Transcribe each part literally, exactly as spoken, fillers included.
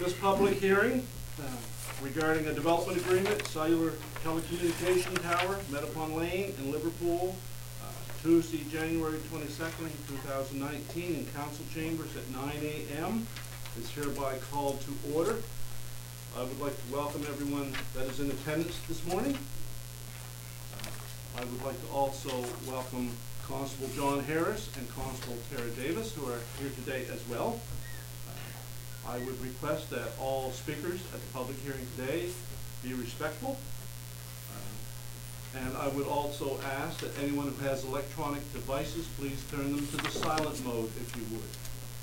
This public hearing uh, regarding a development agreement, cellular telecommunication tower, Meadowpond Lane in Liverpool, uh, Tuesday, January twenty-second, two thousand nineteen, in council chambers at nine A M is hereby called to order. I would like to welcome everyone that is in attendance this morning. Uh, I would like to also welcome Constable John Harris and Constable Tara Davis, who are here today as well. Uh, I would request that all speakers at the public hearing today be respectful. Uh, and I would also ask that anyone who has electronic devices, please turn them to the silent mode if you would.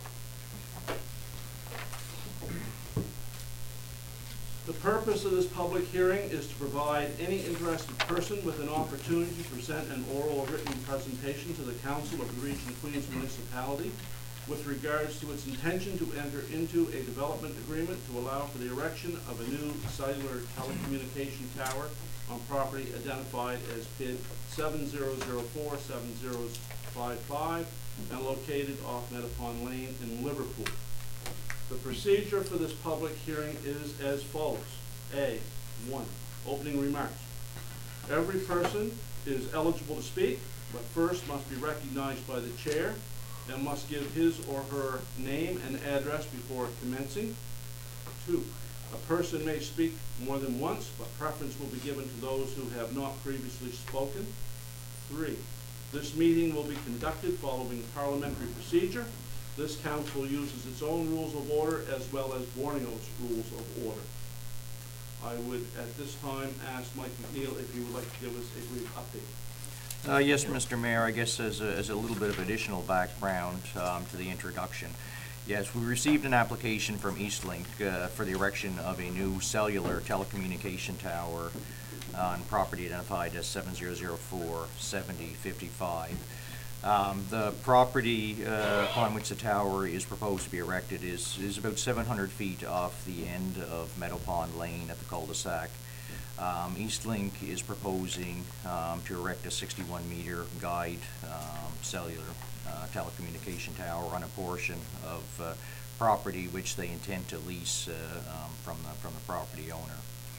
The purpose of this public hearing is to provide any interested person with an opportunity to present an oral or written presentation to the Council of the Region of Queens Municipality with regards to its intention to enter into a development agreement to allow for the erection of a new cellular telecommunication tower on property identified as P I D seven zero zero four seven zero five five and located off Meadowpond Lane in Liverpool. The procedure for this public hearing is as follows. A, one, opening remarks. Every person is eligible to speak, but first must be recognized by the chair and must give his or her name and address before commencing. Two, a person may speak more than once, but preference will be given to those who have not previously spoken. Three, this meeting will be conducted following parliamentary procedure. This council uses its own rules of order as well as Borneo's rules of order. I would at this time ask Mike McNeil if he would like to give us a brief update. Uh, yes, Mister Mayor, I guess as a, as a little bit of additional background um, to the introduction. Yes, we received an application from Eastlink uh, for the erection of a new cellular telecommunication tower on property identified as seven zero zero four seven zero five five. Um, the property uh, upon which the tower is proposed to be erected is, is about seven hundred feet off the end of Meadowpond Lane at the cul-de-sac. Um, Eastlink is proposing um, to erect a sixty-one meter guide um, cellular uh, telecommunication tower on a portion of uh, property which they intend to lease uh, um, from the from the property owner.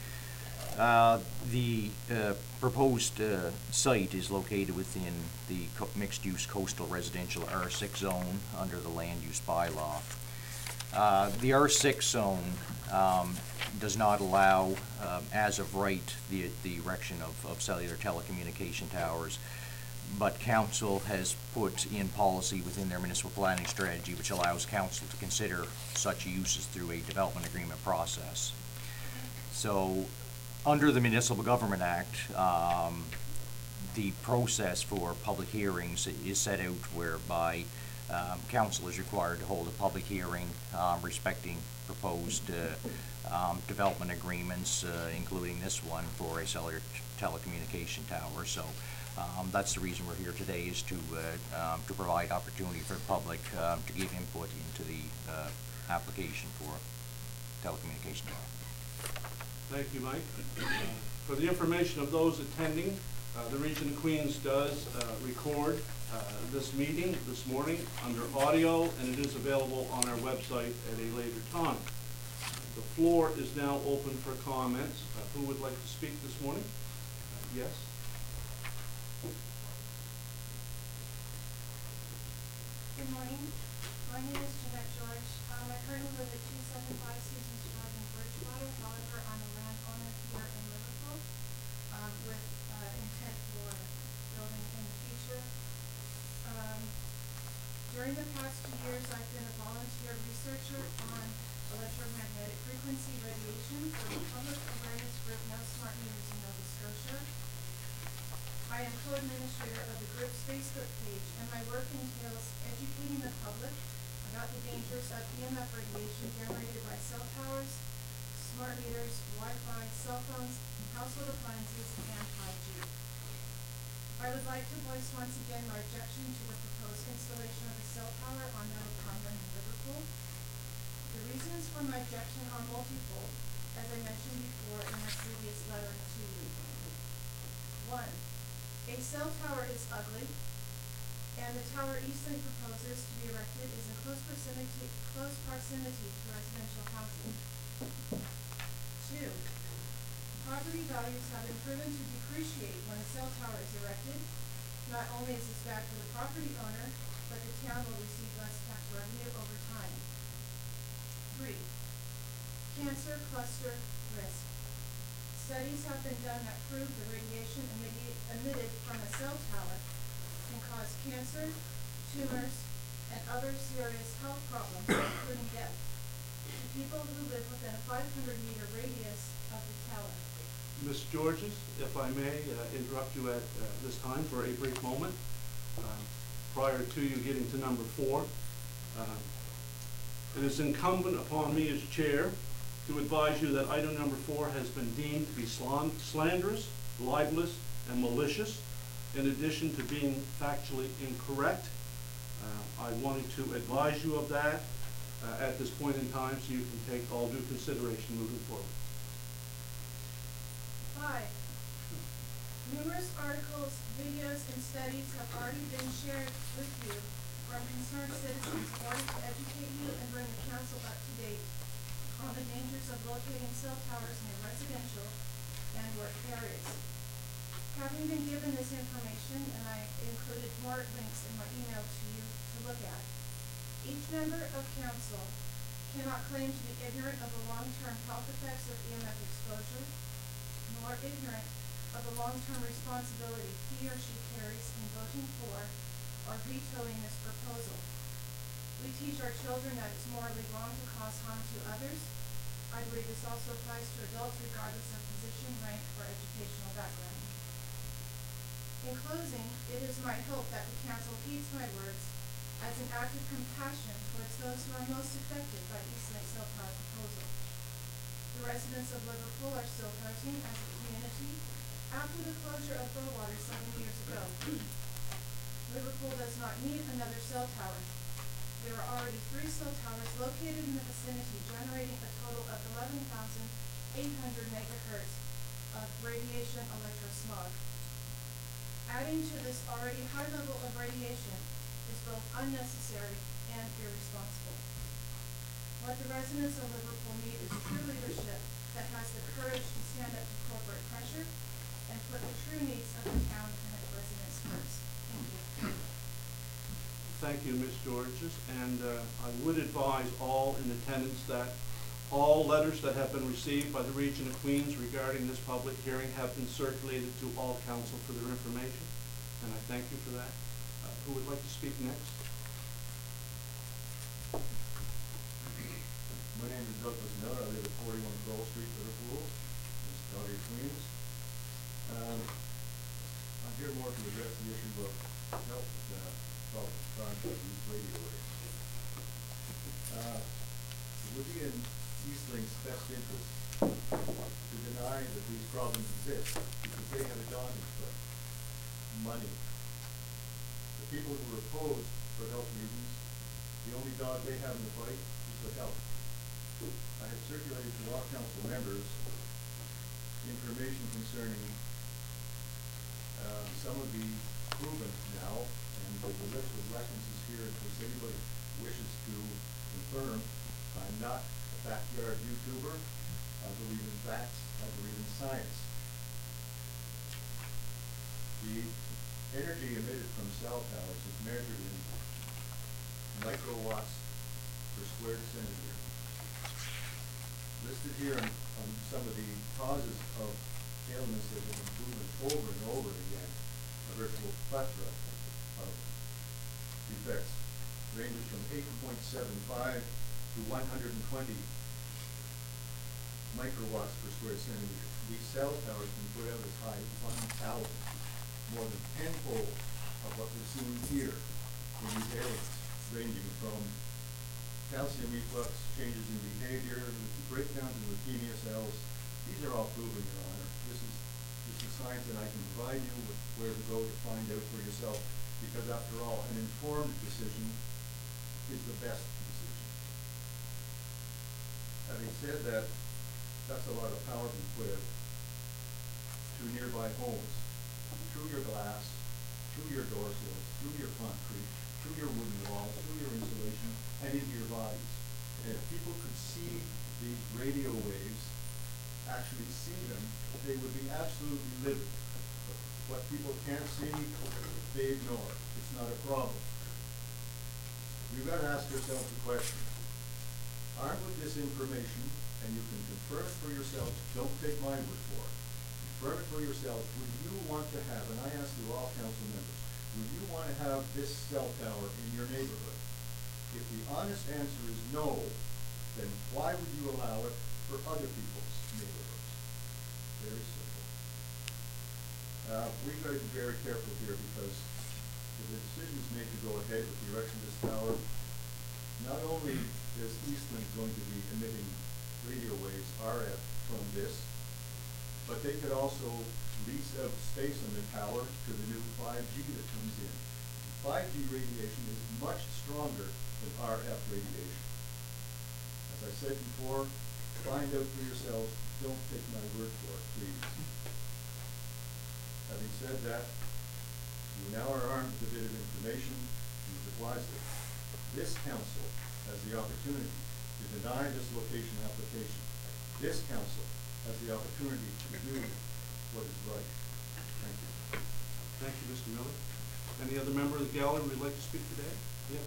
Uh, the uh, proposed uh, site is located within the co mixed-use coastal residential R six zone under the land use bylaw. Uh, the R six zone um, does not allow, uh, as of right, the, the erection of, of cellular telecommunication towers, but council has put in policy within their municipal planning strategy which allows council to consider such uses through a development agreement process. So, under the Municipal Government Act, um, the process for public hearings is set out whereby um, council is required to hold a public hearing um, respecting proposed uh, um, development agreements, uh, including this one for a cellular telecommunication tower. So um, that's the reason we're here today, is to uh, um, to provide opportunity for the public um, to give input into the uh, application for telecommunication tower. Thank you, Mike. Uh, for the information of those attending, uh, the Region of Queens does uh, record uh, this meeting this morning under audio, and it is available on our website at a later time. The floor is now open for comments. Uh, who would like to speak this morning? Uh, yes? Good morning. My name is Jeanette George. Um, I currently live at two seventy-five Susan's Drive in Bridgewater. However, I'm a landowner here in Liverpool um, with uh, intent for building in the future. Um, during the past two years, I've been a volunteer researcher on electromagnetic frequency radiation for the public awareness group No Smart Meters in Nova Scotia. I am co-administrator of the group's Facebook page, and my work entails educating the public about the dangers of E M F radiation generated by cell towers, smart meters, Wi-Fi, cell phones, household appliances, and five G. I would like to voice once again my objection to the proposed installation of a cell tower on Meadowpond Lane in Liverpool. The reasons for my objection are multifold, as I mentioned before in my previous letter to you. One, a cell tower is ugly. and the tower Eastlink proposes to be erected is in close proximity, close proximity to residential housing. Two, property values have been proven to depreciate when a cell tower is erected. Not only is this bad for the property owner, but the town will receive less tax revenue over time. Three, cancer cluster risk. Studies have been done that prove the radiation emitted, emitted from a cell tower can cause cancer, tumors, and other serious health problems, including death, to people who live within a five hundred meter radius of the tower. Miz Georges, if I may uh, interrupt you at uh, this time for a brief moment, uh, prior to you getting to number four. Uh, it is incumbent upon me as chair to advise you that item number four has been deemed to be slan slanderous, libelous, and malicious, in addition to being factually incorrect. Uh, I wanted to advise you of that uh, at this point in time so you can take all due consideration moving forward. Five, numerous articles, videos, and studies have already been shared with you from concerned citizens in order to educate you and bring the council up to date on the dangers of locating cell towers near residential and work areas. Having been given this information, and I included more links in my email to you to look at, each member of council cannot claim to be ignorant of the long-term health effects of E M F exposure, nor ignorant of the long-term responsibility he or she carries in voting for or vetoing this proposal. We teach our children that it's morally wrong to cause harm to others. I believe this also applies to adults regardless of position, rank, or educational background. In closing, it is my hope that the council heeds my words as an act of compassion towards those who are most affected by Eastlink cell tower proposal. The residents of Liverpool are still hurting as a community after the closure of Bowater seven years ago. Liverpool does not need another cell tower. There are already three cell towers located in the vicinity, generating a total of eleven thousand eight hundred megahertz of radiation electrosmog. Adding to this already high level of radiation is both unnecessary and irresponsible. What the residents of Liverpool need is true leadership that has the courage to stand up to corporate pressure and put the true needs of the town and its residents first. Thank you. Thank you, Miz Georges, and uh, I would advise all in attendance that all letters that have been received by the Region of Queens regarding this public hearing have been circulated to all council for their information, and I thank you for that. Uh, who would like to speak next? My name is Douglas Miller. I live at forty-one Grove Street, Liverpool, municipality of Queens. Um, I'm here more to address the issue of health uh, problems caused by these radio waves. Uh, it would be in Eastlink's best interest to deny that these problems exist because they have a dog in the fight: money. The people who are opposed for health reasons, the only dog they have in the fight is their health. I have circulated to all council members information concerning uh, some of the proven now, and the list of references here in case anybody wishes to confirm. I'm not a backyard YouTuber. I believe in facts. I believe in science. The energy emitted from cell towers is measured in microwatts per square centimeter. Listed here on, on some of the causes of ailments that have been proven over and over again, a virtual plethora of defects, ranges from eight point seven five to one hundred twenty microwatts per square centimeter. These cell towers can put out as high as one thousand, more than tenfold of what we're seeing here in these areas, ranging from calcium reflux, changes in behavior, breakdowns in leukemia cells. These are all proven, Your Honor. This is this is science, and I can provide you with where to go to find out for yourself, because after all, an informed decision is the best decision. Having said that, that's a lot of power being put out to nearby homes, through your glass, through your door sills, through your concrete, through your wooden walls, through your insulation, and into your bodies. And if people could see the radio waves, actually see them, they would be absolutely livid. What people can't see, they ignore. It's not a problem. We've got to ask ourselves the question, armed with this information, and you can confirm it for yourselves, don't take my word for it, confirm it for yourselves, would you want to have, and I ask you all council members, would you want to have this cell tower in your neighborhood? If the honest answer is no, then why would you allow it for other people's neighborhoods? Very simple. Uh, we've got to be very careful here because if the decision is made to go ahead with the erection of this tower, not only is Eastlink going to be emitting radio waves, R F, from this, but they could also lease out space on the tower to the new five G that comes in. five G radiation is much stronger than R F radiation. As I said before, find out for yourselves, don't take my word for it, please. Having said that, you now are armed with a bit of information, use it wisely. This council has the opportunity to deny this location application. This council has the opportunity to do what is right. Thank you. Thank you, Mister Miller. Any other member of the gallery would like to speak today? Yes.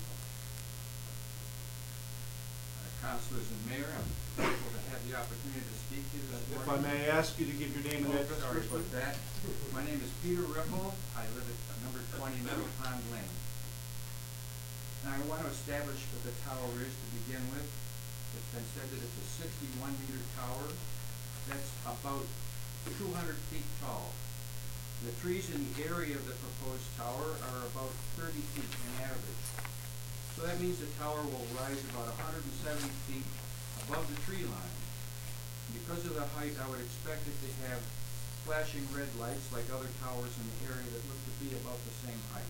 Uh, Councilors and Mayor, I'm grateful to have the opportunity to speak to you this morning. If I may ask you to give your name and Oh, address sorry first, about please. that. My name is Peter Ripple. I live at number twenty Middle Pond Lane. And I want to establish what the tower is to begin with. It's been said that it's a sixty-one meter tower. That's about two hundred feet tall. The trees in the area of the proposed tower are about thirty feet in average. So that means the tower will rise about one hundred seventy feet above the tree line. Because of the height, I would expect it to have flashing red lights like other towers in the area that look to be about the same height.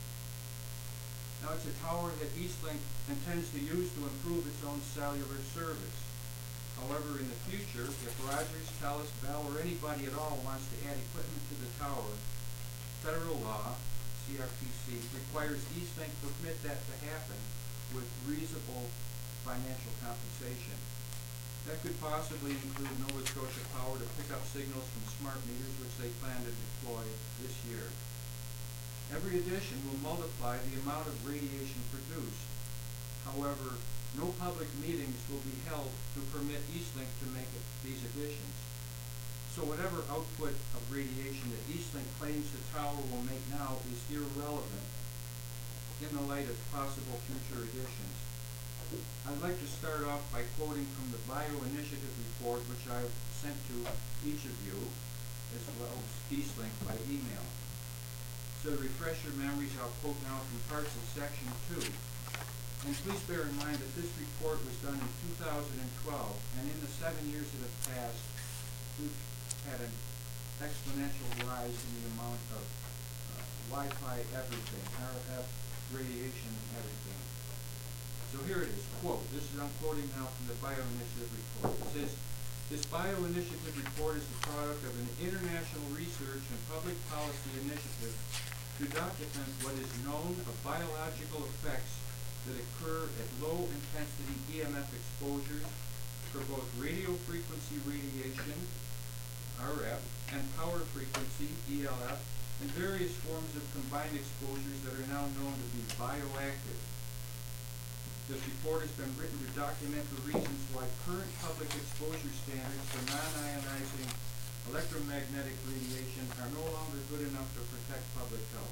Now, it's a tower that Eastlink intends to use to improve its own cellular service. However, in the future, if Rogers, Telus, Bell, or anybody at all wants to add equipment to the tower, federal law, C R P C, requires Eastlink to permit that to happen with reasonable financial compensation. That could possibly include Nova Scotia Power to pick up signals from smart meters, which they plan to deploy this year. Every addition will multiply the amount of radiation produced. However, no public meetings will be held to permit Eastlink to make it, these additions. So whatever output of radiation that Eastlink claims the tower will make now is irrelevant in the light of possible future additions. I'd like to start off by quoting from the Bio-Initiative report, which I've sent to each of you, as well as Eastlink by email. So to refresh your memories, I'll quote now from parts of section two. And please bear in mind that this report was done in two thousand twelve, and in the seven years that have passed, we've had an exponential rise in the amount of uh, Wi-Fi everything, R F, radiation, everything. So here it is, quote, this is, I'm quoting now from the Bio-Initiative report. It says, this Bio-Initiative report is the product of an international research and public policy initiative to document what is known of biological effects that occur at low intensity E M F exposures for both radio frequency radiation, R F, and power frequency, E L F, and various forms of combined exposures that are now known to be bioactive. This report has been written to document the reasons why current public exposure standards for non-ionizing electromagnetic radiation are no longer good enough to protect public health.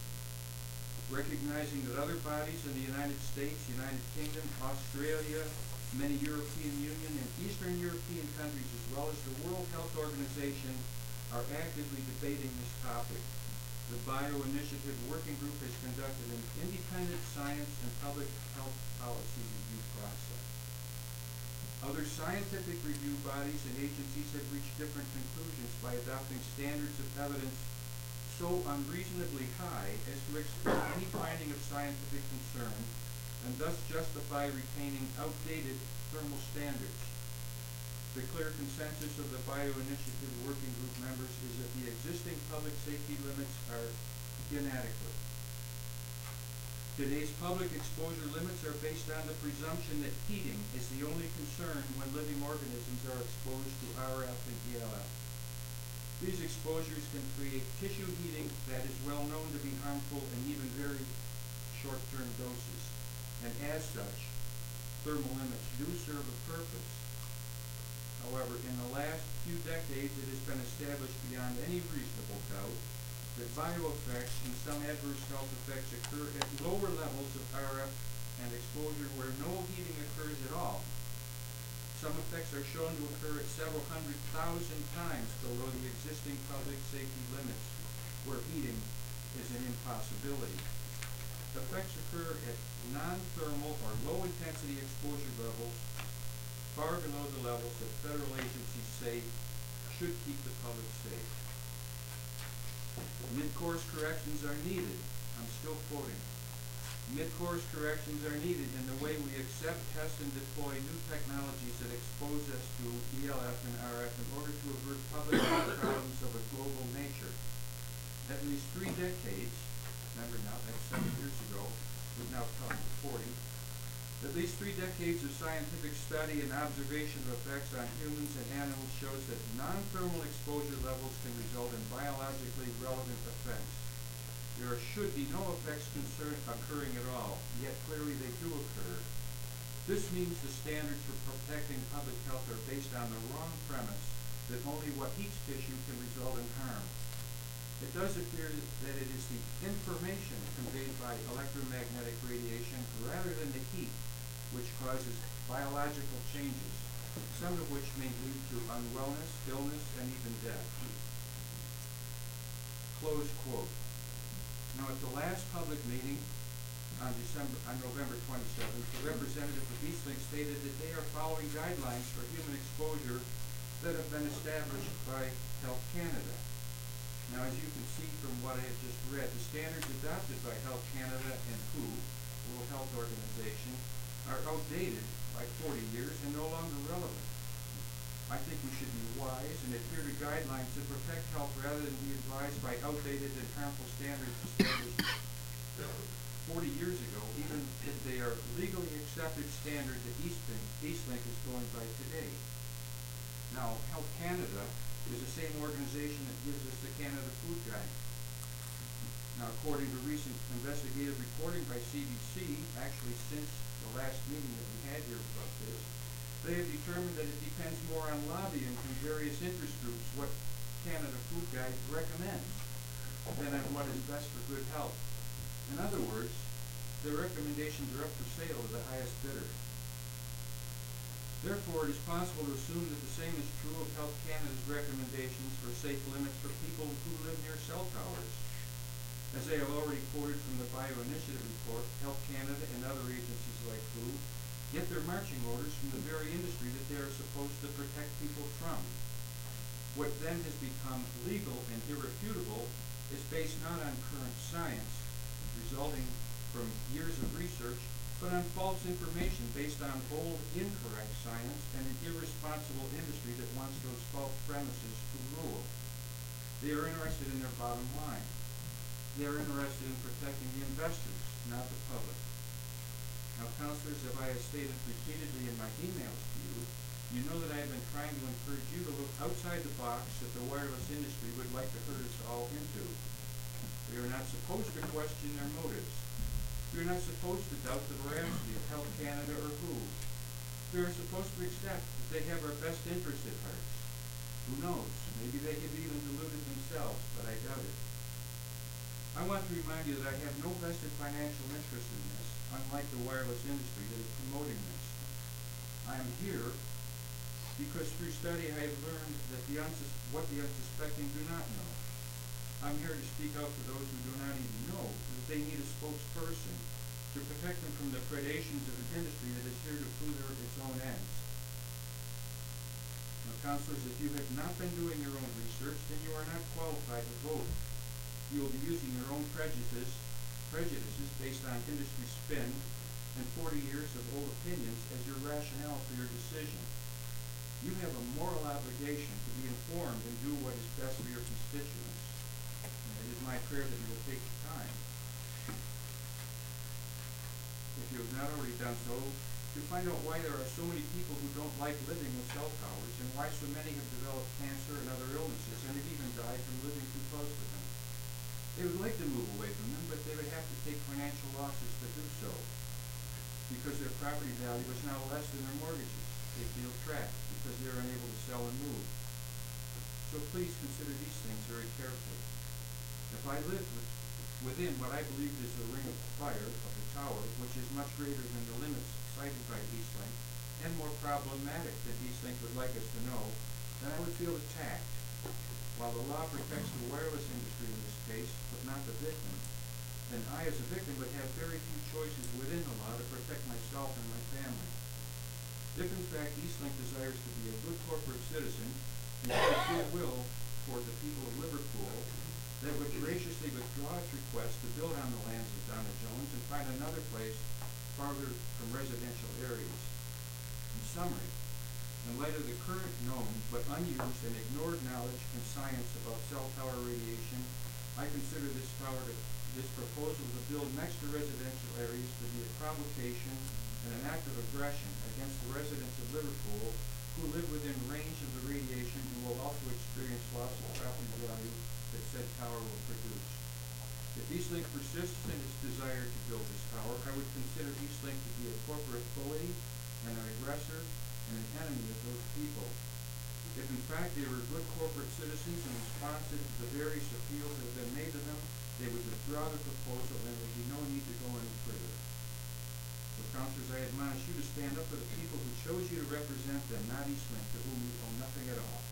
Recognizing that other bodies in the United States, United Kingdom, Australia, many European Union and Eastern European countries, as well as the World Health Organization, are actively debating this topic, the Bio-Initiative Working Group has conducted an independent science and public health policy review process. Other scientific review bodies and agencies have reached different conclusions by adopting standards of evidence so unreasonably high as to exclude any finding of scientific concern and thus justify retaining outdated thermal standards. The clear consensus of the Bio-Initiative Working Group members is that the existing public safety limits are inadequate. Today's public exposure limits are based on the presumption that heating is the only concern when living organisms are exposed to R F and E L F. These exposures can create tissue heating that is well known to be harmful in even very short-term doses, and as such, thermal limits do serve a purpose. However, in the last few decades, it has been established beyond any reasonable doubt that bioeffects and some adverse health effects occur at lower levels of R F and exposure where no heating occurs at all. Some effects are shown to occur at several hundred thousand times below the existing public safety limits, where heating is an impossibility. Effects occur at non-thermal or low-intensity exposure levels far below the levels that federal agencies say should keep the public safe. Mid-course corrections are needed. I'm still quoting. Mid-course corrections are needed in the way we accept, test, and deploy new technologies that expose us to E L F and R F in order to avert public health problems of a global nature. At least three decades, remember now, that's seven years ago, we've now come to forty, at least three decades of scientific study and observation of effects on humans and animals shows that non-thermal exposure levels can result in biologically relevant effects. There should be no effects concern occurring at all, yet clearly they do occur. This means the standards for protecting public health are based on the wrong premise that only what heats tissue can result in harm. It does appear that it is the information conveyed by electromagnetic radiation rather than the heat which causes biological changes, some of which may lead to unwellness, illness, and even death. Close quote. Now, at the last public meeting on December, on November twenty-seventh, the representative of Eastlink stated that they are following guidelines for human exposure that have been established by Health Canada. Now, as you can see from what I have just read, the standards adopted by Health Canada and W H O, World Health Organization, are outdated by forty years and no longer relevant. I think we should be wise and adhere to guidelines that protect health rather than be advised by outdated and harmful standards established forty years ago, even if they are legally accepted standards that Eastlink, Eastlink is going by today. Now, Health Canada is the same organization that gives us the Canada Food Guide. Now, according to recent investigative reporting by C B C, actually since the last meeting that we had here about this, they have determined that it depends more on lobbying from various interest groups what Canada Food Guide recommends than on what is best for good health. In other words, their recommendations are up for sale to the highest bidder. Therefore, it is possible to assume that the same is true of Health Canada's recommendations for safe limits for people who live near cell towers. As I have already quoted from the Bio-Initiative report, Health Canada and other agencies like W H O get their marching orders from the very industry that they are supposed to protect people from. What then has become legal and irrefutable is based not on current science, resulting from years of research, but on false information based on old, incorrect science and an irresponsible industry that wants those false premises to rule. They are interested in their bottom line. They are interested in protecting the investors, not the public. Now, counselors, as I have stated repeatedly in my emails to you, you know that I have been trying to encourage you to look outside the box that the wireless industry would like to herd us all into. We are not supposed to question their motives. We are not supposed to doubt the veracity of Health Canada or W H O. We are supposed to accept that they have our best interest at heart. Who knows? Maybe they have even deluded themselves, but I doubt it. I want to remind you that I have no vested financial interest in this, unlike the wireless industry that is promoting this. I am here because through study I have learned that the unsus what the unsuspecting do not know. I'm here to speak out for those who do not even know that they need a spokesperson to protect them from the predations of an industry that is here to further its own ends. Now, counselors, if you have not been doing your own research, then you are not qualified to vote. You will be using your own prejudices, prejudices based on industry spin and forty years of old opinions as your rationale for your decision. You have a moral obligation to be informed and do what is best for your constituents. And it is my prayer that you will take the time. if you have not already done so, to find out why there are so many people who don't like living with cell towers and why so many have developed cancer and other illnesses and have even died from living too close to them. They would like to move away from them, but they would have to take financial losses to do so because their property value is now less than their mortgages. They feel trapped because they are unable to sell and move. So please consider these things very carefully. If I lived with, within what I believe is the ring of fire of the tower, which is much greater than the limits cited by Eastlink, and more problematic than Eastlink would like us to know, then I would feel attacked. While the law protects the wireless industry in this case, but not the victim, then I as a victim would have very few choices within the law to protect myself and my family. If in fact Eastlink desires to be a good corporate citizen and show goodwill toward the people of Liverpool, that would graciously withdraw its request to build on the lands of Donna Jones and find another place farther from residential areas. In summary, in light of the current known but unused and ignored knowledge and science about cell tower radiation, I consider this tower to, this proposal to build next to residential areas to be a provocation and an act of aggression against the residents of Liverpool who live within range of the radiation and will also experience loss of property value that said tower will produce. If Eastlink persists in its desire to build this tower, I would consider Eastlink to be a corporate bully and an aggressor and an enemy of those people. If in fact they were good corporate citizens and responsive to the various appeals that have been made to them, they would withdraw the proposal and there would be no need to go any further. So councilors, I admonish you to stand up for the people who chose you to represent them, not Eastlink, to whom you owe nothing at all.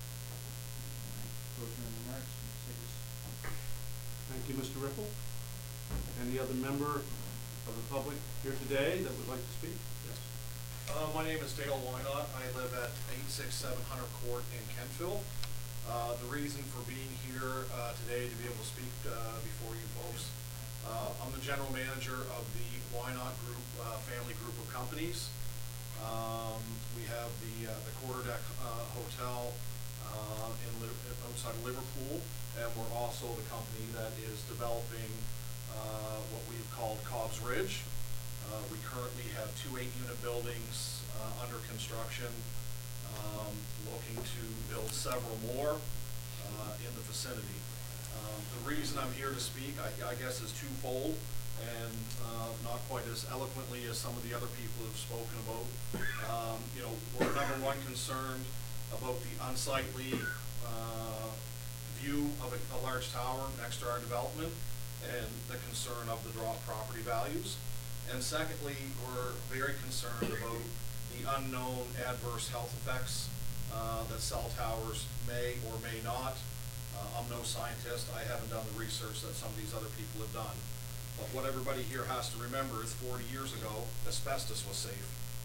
Close my remarks. Thank you, Mister Ripple. Any other member of the public here today that would like to speak? Yes. Uh, my name is Dale Wynot. I live at eight sixty-seven Hunter Court in Kentville. Uh, the reason for being here uh, today to be able to speak uh, before you folks, uh, I'm the general manager of the Wynot Group uh, family group of companies. Um, we have the uh, the Quarter Deck uh, Hotel uh, in Li outside of Liverpool, and we're also the company that is developing uh, what we've called Cobb's Ridge. Uh, we currently have two eight-unit buildings uh, under construction, um, looking to build several more uh, in the vicinity. Um, the reason I'm here to speak, I, I guess, is twofold, and uh, not quite as eloquently as some of the other people have spoken about. Um, you know, we're number one concerned about the unsightly uh, view of a, a large tower next to our development and the concern of the drop property values. And secondly, we're very concerned about the unknown adverse health effects uh, that cell towers may or may not. Uh, I'm no scientist. I haven't done the research that some of these other people have done. But what everybody here has to remember is forty years ago, asbestos was safe.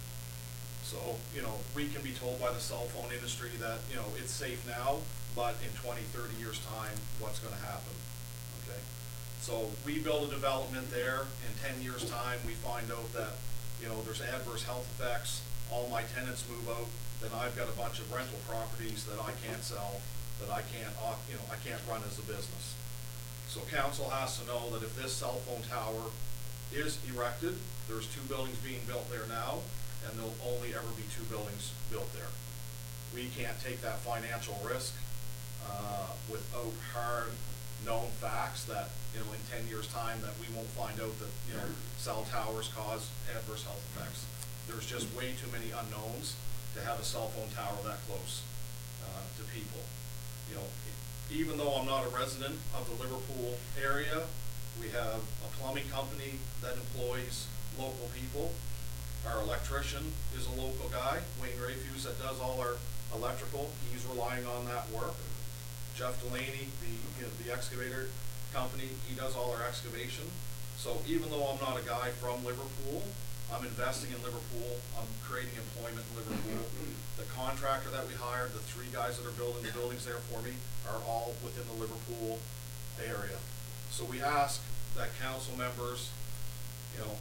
So, you know, we can be told by the cell phone industry that, you know, it's safe now, but in twenty, thirty years' time, what's gonna happen, okay? So we build a development there, in ten years' time, we find out that, you know, there's adverse health effects, all my tenants move out, then I've got a bunch of rental properties that I can't sell, that I can't, you know, I can't run as a business. So council has to know that if this cell phone tower is erected, there's two buildings being built there now, and there'll only ever be two buildings built there. We can't take that financial risk uh, without hard known facts that, you know, in ten years' time that we won't find out that, you know, cell towers cause adverse health effects. There's just way too many unknowns to have a cell phone tower that close uh, to people. You know, even though I'm not a resident of the Liverpool area, we have a plumbing company that employs local people. Our electrician is a local guy, Wayne Rayfuse, that does all our electrical. He's relying on that work. Jeff Delaney, the, you know, the excavator company, he does all our excavation. So even though I'm not a guy from Liverpool, I'm investing in Liverpool, I'm creating employment in Liverpool. The contractor that we hired, the three guys that are building the buildings there for me, are all within the Liverpool area. So we ask that council members, you know,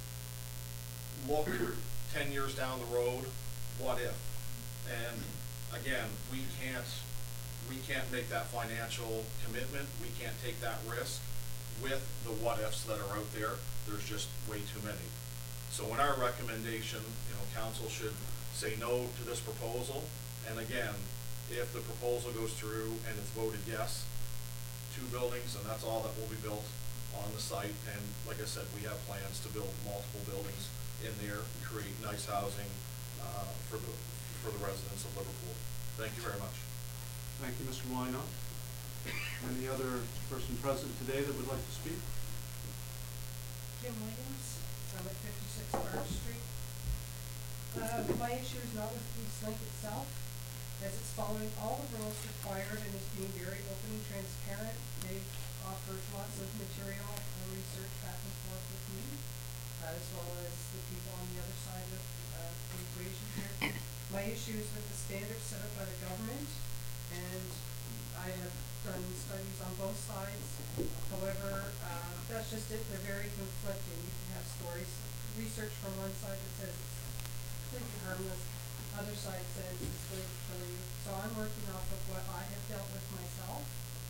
look ten years down the road, what if? And again, we can't, we can't make that financial commitment, we can't take that risk with the what ifs that are out there. There's just way too many. So in our recommendation, you know, council should say no to this proposal. And again, if the proposal goes through and it's voted yes, two buildings, and that's all that will be built on the site. And like I said, we have plans to build multiple buildings in there and create nice housing uh, for the for the residents of Liverpool. Thank you very much. Thank you, Mister Wynot. Any other person present today that would like to speak? Jim Williams, I'm at fifty-six Park Street. Uh, my issue is not with East Link itself, as it's following all the rules required and is being very open and transparent. They've offered lots of material and research back and forth with me, uh, as well as the people on the other side of uh, the equation here. My issue is with the standards set up by the government, and I have done studies on both sides. However, uh, that's just it. They're very conflicting. You can have stories, research from one side that says it's completely harmless, other side says it's going to kill you. So I'm working off of what I have dealt with myself,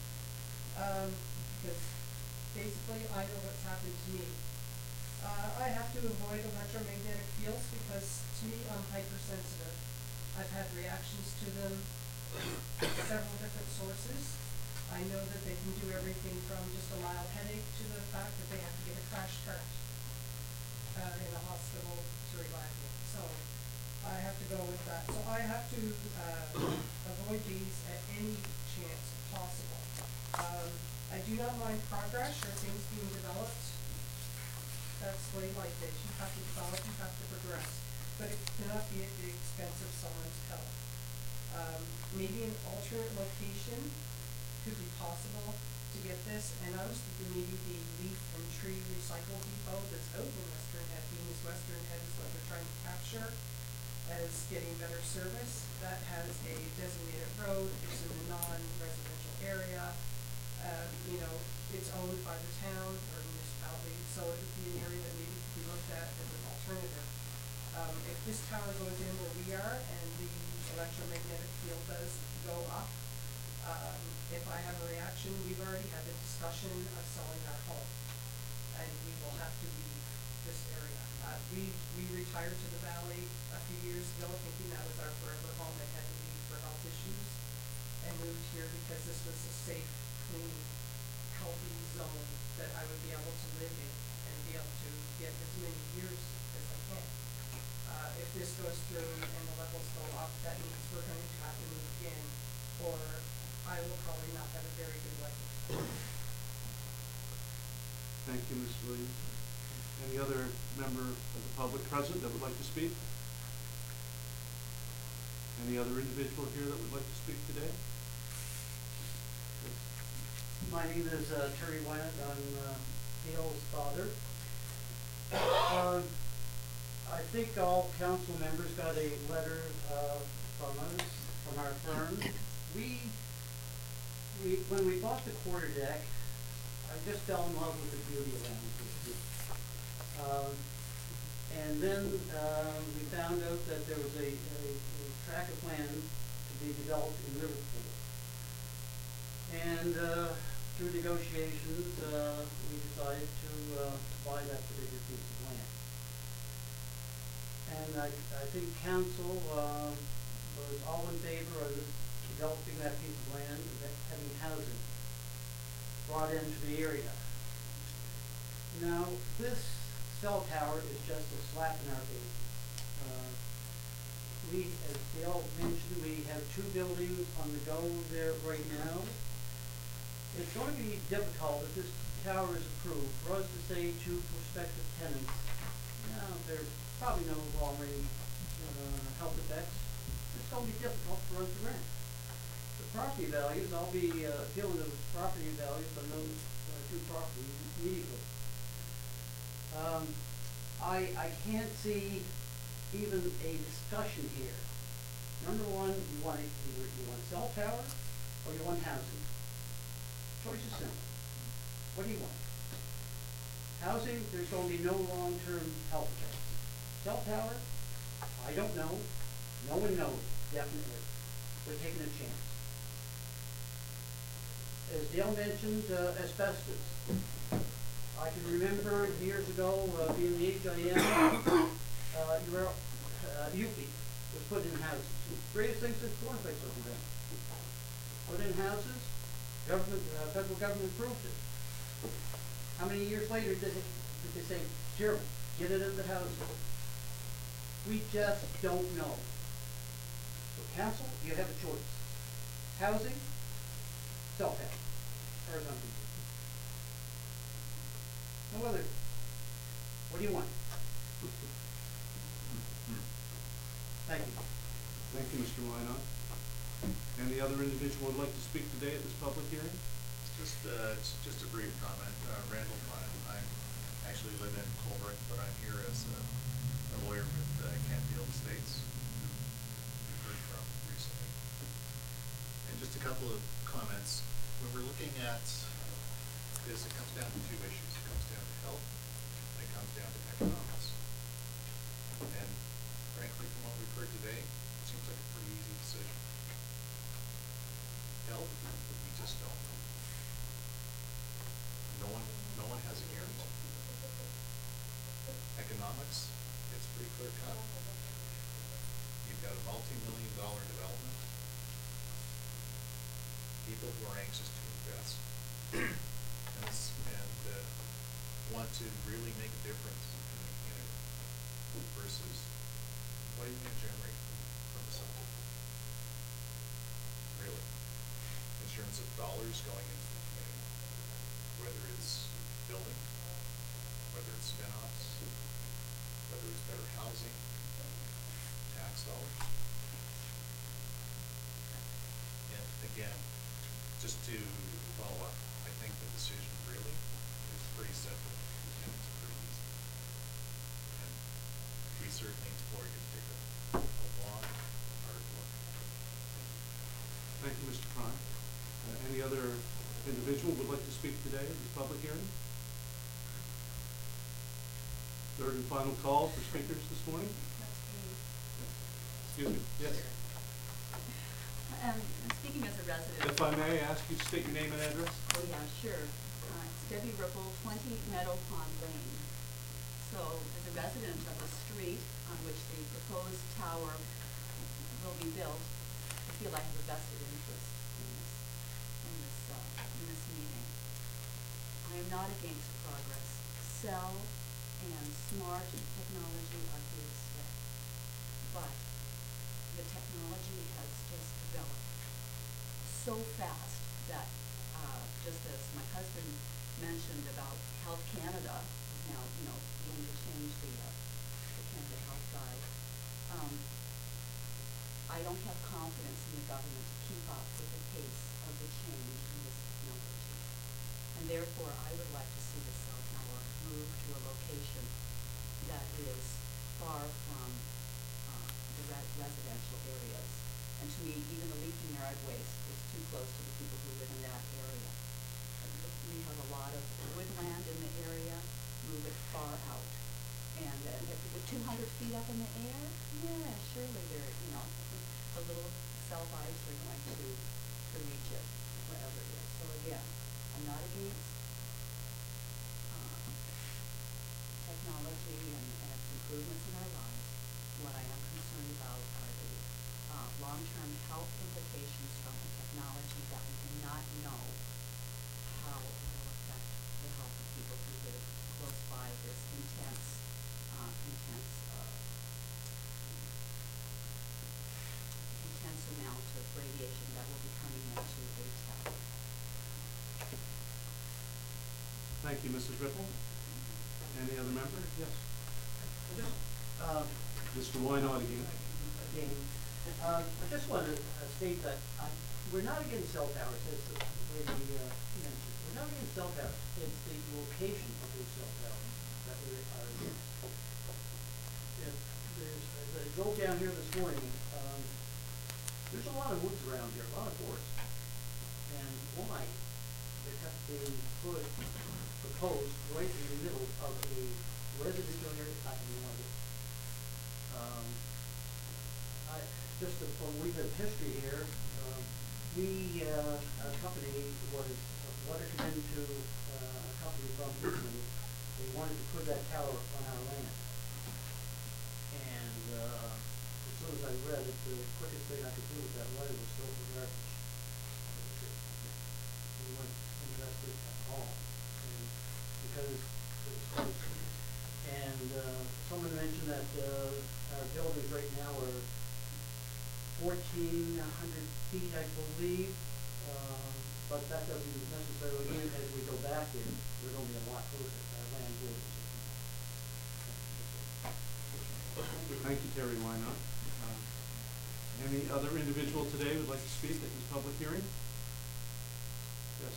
um, because basically I know what's happened to me. Uh, I have to avoid electromagnetic fields because to me I'm hypersensitive. I've had reactions to them, several different sources. I know that they can do everything from just a mild headache to the fact that they have to get a crash cart uh, in a hospital to revive me. So I have to go with that. So I have to uh, avoid these at any chance possible. Um, I do not mind progress or things being developed. That's the way life is. You have to develop, you have to progress. But it cannot be at the expense of someone's health. Um, maybe an alternate location could be possible to get this, and I was thinking maybe the leaf and tree recycle depot that's out in Western Head, being as Western Head is what they're trying to capture as getting better service. That has a designated road, it's in a non-residential area, um, you know, it's owned by the town or municipality, so it would be an area that maybe could be looked at as an alternative. Um, if this tower goes in where we are and the electromagnetic field does go up, um, if I have a reaction, we've already had the discussion of selling our home, and we will have to leave this area. Uh, we, we retired to the valley a few years ago thinking that was our forever home and had to leave for health issues, and moved here because this was a safe, clean, healthy zone that I would be able to live in and be able to get as many years as I can. Uh, if this goes through and the levels go up, that means we're going to have to move again, or I will probably not have a very good life expectancy. Thank you, Miz Williams. Any other member of the public present that would like to speak? Any other individual here that would like to speak today? My name is uh, Terry Wynant. I'm uh, Dale's father. Um, I think all council members got a letter uh, from us, from our firm. We, we, when we bought the quarter deck, I just fell in love with the beauty around here. Um, and then uh, we found out that there was a, a, a tract of land to be developed in Liverpool. And uh, through negotiations, uh, we decided to uh, buy that particular piece of land. And I, I think council uh, was all in favor of developing that piece of land and that having housing brought into the area. Now, this cell tower is just a slap in our face. Uh, we, as Dale mentioned, we have two buildings on the go there right now. It's going to be difficult if this tower is approved for us to say to prospective tenants, no, there's probably no long-range uh, health effects. It's going to be difficult for us to rent. The property values, I'll be uh, dealing with property values on those uh, two properties immediately. Um, I, I can't see even a discussion here. Number one, you want it, either you want a cell tower or you want housing. Choice is simple. What do you want? Housing, there's going to be no long-term health effects. Cell tower, I don't know. No one knows, definitely. We're taking a chance. As Dale mentioned, uh, asbestos. I can remember years ago, uh, being the age I am, Greatest thing since cornflakes was invented. Put in houses, government, uh, federal government approved it. How many years later did they, did they say, Jeremy, get it in the houses? We just don't know. So council, you have a choice. Housing, self-help, or something. No other. What do you want? Thank you. Thank you, Mister Wynot. Any other individual would like to speak today at this public hearing? Just, uh, it's just a brief comment. Uh, Randall Klein, I actually live in Colbrook, but I'm here as a, a lawyer with uh, Canfield Estates, who we've heard from recently. And just a couple of comments. When we're looking at this, it comes down to two issues. It comes down to health, and it comes down to economics. And frankly, from what we've heard today, it seems like a pretty easy decision. Health, we just don't know. No one, no one has a guarantee. Economics, it's pretty clear cut. You've got a multi-million dollar development. People who are anxious to invest and, s- and uh, want to really make a difference in the community versus what are you going to generate from, from the subject? Really? In terms of dollars going into the community, whether it's building, whether it's spin-offs, whether it's better housing, tax dollars. And again, just to follow up, I think the decision really is pretty simple and it's pretty easy. And we certainly implore you to take a, a long, hard look. Thank you, Mister Klein. Uh, any other individual would like to speak today at this public hearing? Third and final call for speakers this morning. Excuse me. Yes. Um, I'm speaking as a resident. If I may ask you to state your name and address? Oh, yeah, sure. Uh, it's Debbie Ripple, twenty Meadow Pond Lane. So, as a resident of the street on which the proposed tower will be built, I feel I have a vested interest in this, in this, uh, in this meeting. I am not against progress. Cell and smart technology are here to stay. But the technology has just developed so fast that, uh, just as my husband mentioned about Health Canada, now, you know, going to change the, uh, the Canada Health Guide, um, I don't have confidence in the government to keep up with the pace of the change in this technology. And therefore, I would like to see the cell tower move to a location that is far from uh, the re residential areas. And to me, even the leaking yard waste is too close to the people who live in that area. We have a lot of woodland in the area, move it far out. And uh, if with two hundred feet up in the air, yeah, surely there, you know, the little cell bikes are going to, to reach it, wherever it is. So again, I'm not against uh, technology and, and its improvements in our lives. What I am concerned about are the uh, long-term health implications from the technology that we do not know how it will affect the health of people who live close by this intense, uh, intense, uh, intense amount of radiation that will be coming into the tower. Thank you, Missus Ripple. Any other member? Yes. Just, uh, Mister Wynot again. again, uh, I just want to uh, state that I, we're not against cell towers, as the way the, uh, mentioned. We're not against cell towers. It's the location of these cell towers that we are against. If there's, as I drove down here this morning, um, there's a lot of woods around here, a lot of forest. And why it has been put, proposed right in the middle of a residential area, I have no idea. Um, I, just a, a wee bit of history here, um, we, uh, our company was, wanted to get into, uh, a company from Italy. They wanted to put that tower on our land. And, uh, as soon as I read it, the quickest thing I could do with that letter was throw it in the garbage. That was it. We weren't interested at all, and because it was close. And, uh, someone mentioned that, uh, our buildings right now are fourteen hundred feet, I believe, uh, but that doesn't necessarily mean as we go back in, we're gonna be a lot closer to our land borders. Thank you, Terry Wynot. Uh, Any other individual today would like to speak at this public hearing? Yes.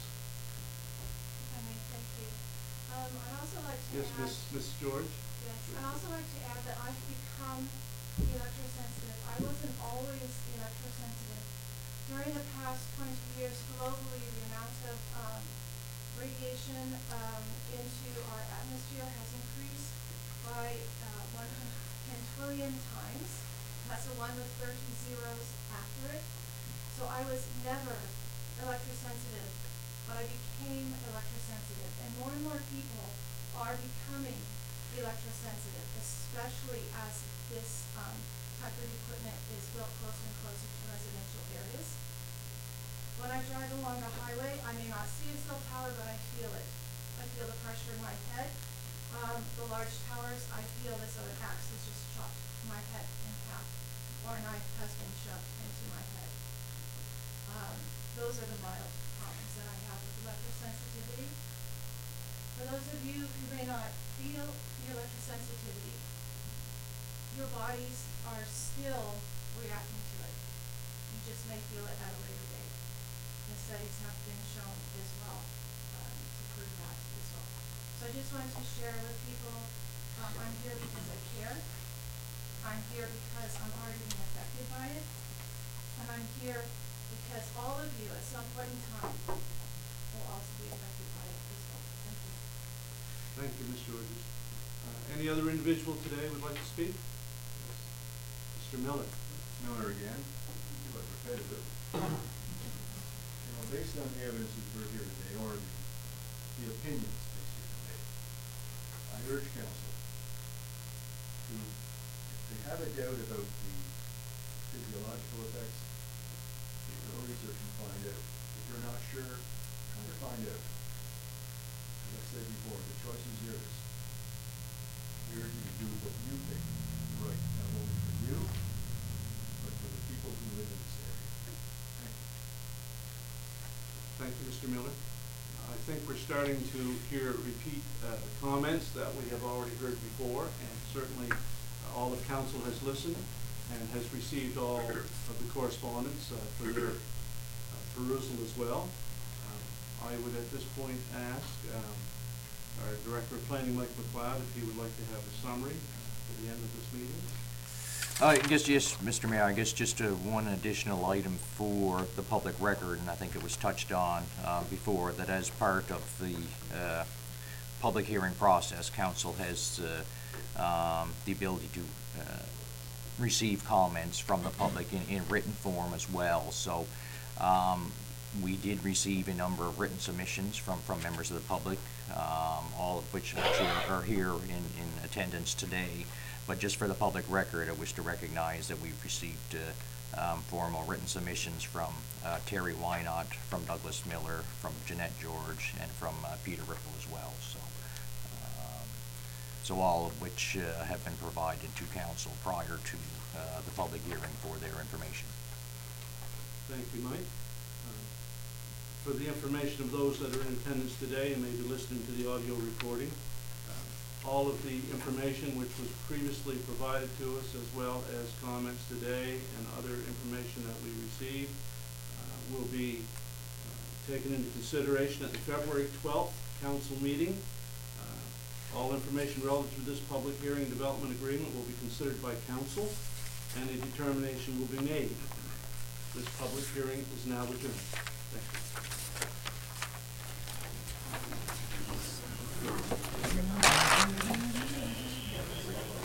If I may, thank you. Um, I'd also like to Yes, add. Miss Miss George? Yes, I'd also like to add that I've become electrosensitive. I wasn't always electrosensitive. During the past twenty years globally, the amount of, um, radiation, um, into our atmosphere has increased by, uh, one quintillion times. That's a one with thirty zeros after it. So I was never electrosensitive, but I became electrosensitive. And more and more people are becoming electrosensitive, especially as this um, type of equipment is built closer and closer to residential areas. When I drive along the highway, I may not see a cell tower, but I feel it. I feel the pressure in my head. Um, the large towers, I feel as though an axe has just chopped my head in half, or a knife has been shoved into my head. Um, those are the mild problems that I have with electrosensitivity. For those of you who may not feel the electrosensitivity, your bodies are still reacting to it. You just may feel it at a later date. And studies have been shown as well um, to prove that as well. So I just wanted to share with people, um, I'm here because I care. I'm here because I'm already being affected by it. And I'm here because all of you at some point in time will also be affected by it as well. Thank you. Thank you, Miz Georges. Uh, any other individual today would like to speak? Mister Miller. Miller again, but repetitive. You know, based on the evidence that we're here today, or the, the opinions based here today, I urge council to, if they have a doubt about the physiological effects, do your own research and find out. If you're not sure, try to find out. As I said before, the choice is yours. We urge you to do what you think is right, not only for you, but for the people who live in this area. Thank you. Thank you, Mister Miller. I think we're starting to hear repeat uh, comments that we have already heard before, and certainly uh, all of council has listened and has received all of the correspondence uh, for their uh, perusal as well. Um, I would at this point ask um, our Director of Planning, Mike McLeod, if he would like to have a summary for the end of this meeting. Uh, I guess, yes, Mister Mayor, I guess just uh, one additional item for the public record, and I think it was touched on uh, before, that as part of the uh, public hearing process, council has uh, um, the ability to uh, receive comments from the public in, in written form as well. So um, we did receive a number of written submissions from, from members of the public, um, all of which actually are here in, in attendance today. But just for the public record, I wish to recognize that we've received uh, um, formal written submissions from uh, Terry Wynot, from Douglas Miller, from Jeanette George, and from uh, Peter Ripple as well. So, um, so all of which uh, have been provided to council prior to uh, the public hearing for their information. Thank you, Mike. Uh, for the information of those that are in attendance today and may be listening to the audio recording, uh, all of the information which was previously provided to us, as well as comments today and other information that we received, uh, will be uh, taken into consideration at the February twelfth council meeting. Uh, all information relative to this public hearing and development agreement will be considered by council, and a determination will be made. This public hearing is now adjourned. Thank you.